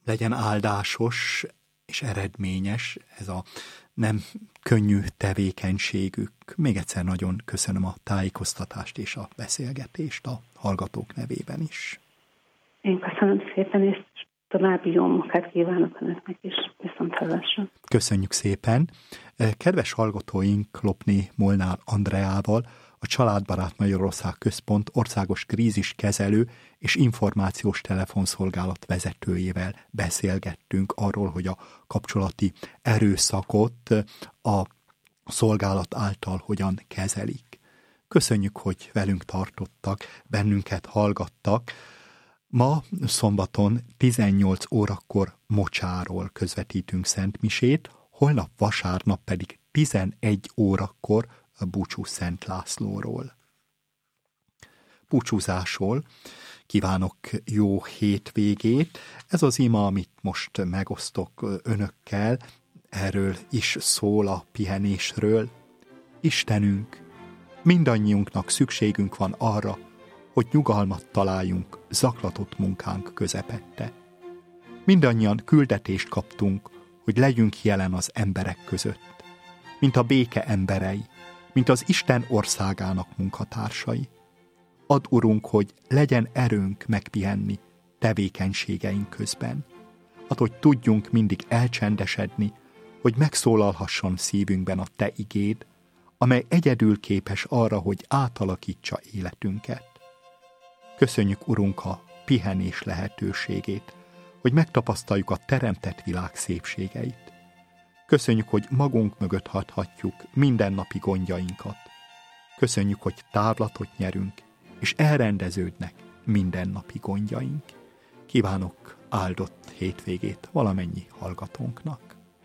legyen áldásos és eredményes ez a nem könnyű tevékenységük. Még egyszer nagyon köszönöm a tájékoztatást és a beszélgetést a hallgatók nevében is. Én köszönöm szépen, és további jó munkát kívánok önöknek is. Viszonthallásra. Köszönjük szépen. Kedves hallgatóink, Lopné Molnár Andreával, a Családbarát Magyarország Központ országos kríziskezelő és információs telefonszolgálat vezetőjével beszélgettünk arról, hogy a kapcsolati erőszakot a szolgálat által hogyan kezelik. Köszönjük, hogy velünk tartottak, bennünket hallgattak. Ma szombaton 18 órakor Mocsáról közvetítünk szentmisét, holnap vasárnap pedig 11 órakor búcsú Szent Lászlóról. Búcsúzásról kívánok jó hétvégét. Ez az ima, amit most megosztok önökkel, erről is szól a pihenésről. Istenünk, mindannyiunknak szükségünk van arra, hogy nyugalmat találjunk zaklatott munkánk közepette. Mindannyian küldetést kaptunk, hogy legyünk jelen az emberek között, mint a béke emberei, mint az Isten országának munkatársai. Add, Urunk, hogy legyen erőnk megpihenni tevékenységeink közben. Add, hogy tudjunk mindig elcsendesedni, hogy megszólalhasson szívünkben a Te igéd, amely egyedül képes arra, hogy átalakítsa életünket. Köszönjük, Urunk, a pihenés lehetőségét, hogy megtapasztaljuk a teremtett világ szépségeit. Köszönjük, hogy magunk mögött hagyhatjuk mindennapi gondjainkat. Köszönjük, hogy távlatot nyerünk, és elrendeződnek mindennapi gondjaink. Kívánok áldott hétvégét valamennyi hallgatónknak.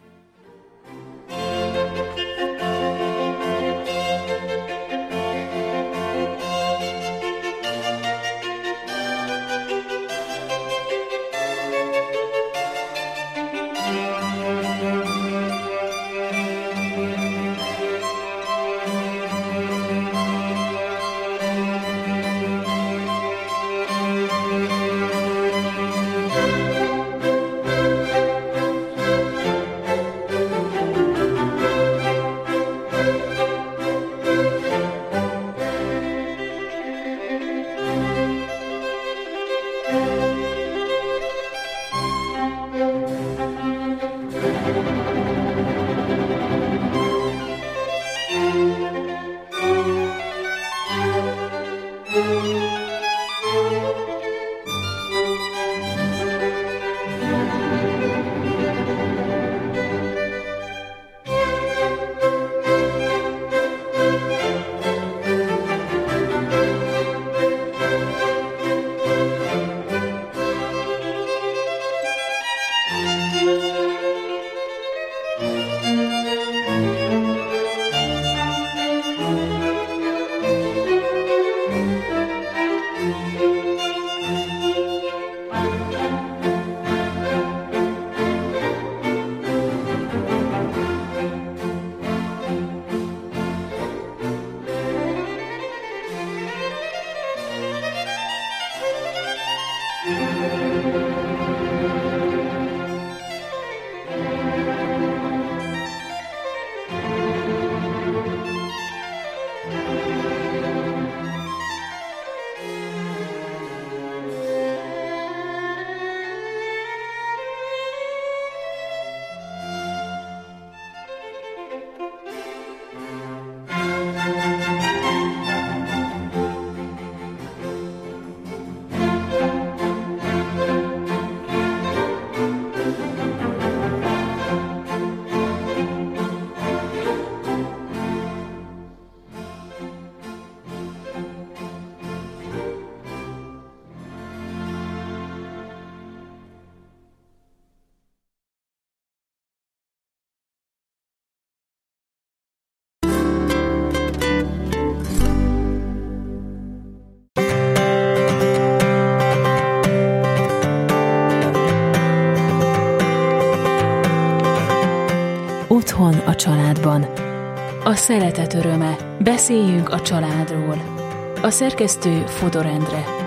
Otthon a családban. A szeretet öröme. Beszéljünk a családról. A szerkesztő Fodor Endre.